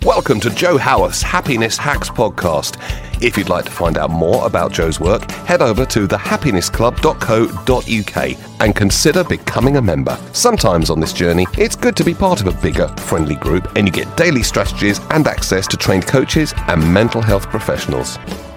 Welcome to Joe Howarth's Happiness Hacks podcast. If you'd like to find out more about Joe's work, head over to thehappinessclub.co.uk and consider becoming a member. Sometimes on this journey, it's good to be part of a bigger, friendly group, and you get daily strategies and access to trained coaches and mental health professionals.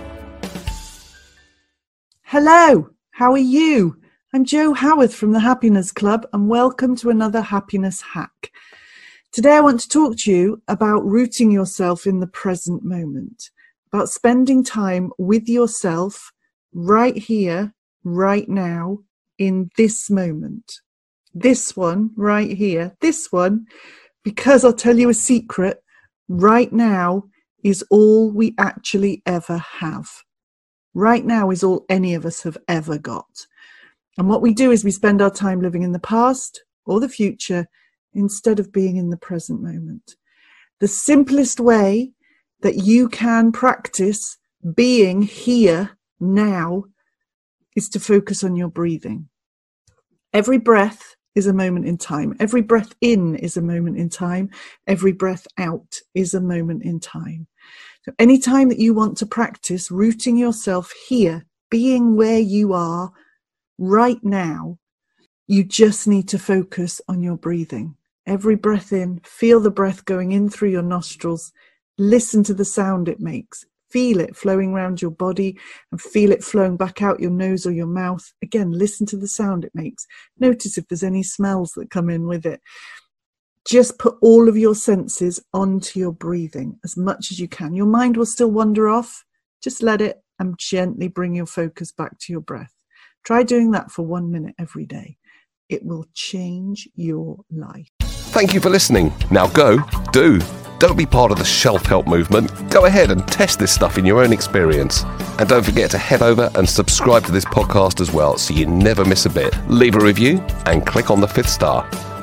Hello, how are you? I'm Joe Howarth from the Happiness Club, and welcome to another Happiness Hack. Today I want to talk to you about rooting yourself in the present moment, about spending time with yourself right here, right now, in this moment. This one right here, this one, because I'll tell you a secret, right now is all we actually ever have. Right now is all any of us have ever got. And what we do is we spend our time living in the past or the future instead of being in the present moment. The simplest way that you can practice being here now is to focus on your breathing. Every breath is a moment in time. Every breath in is a moment in time. Every breath out is a moment in time. So anytime that you want to practice rooting yourself here, being where you are right now, you just need to focus on your breathing. Every breath in, feel the breath going in through your nostrils. Listen to the sound it makes. Feel it flowing around your body and feel it flowing back out your nose or your mouth. Again, listen to the sound it makes. Notice if there's any smells that come in with it. Just put all of your senses onto your breathing as much as you can. Your mind will still wander off. Just let it and gently bring your focus back to your breath. Try doing that for 1 minute every day. It will change your life. Thank you for listening. Now go, do. Don't be part of the self-help movement. Go ahead and test this stuff in your own experience. And don't forget to head over and subscribe to this podcast as well so you never miss a bit. Leave a review and click on the 5th star.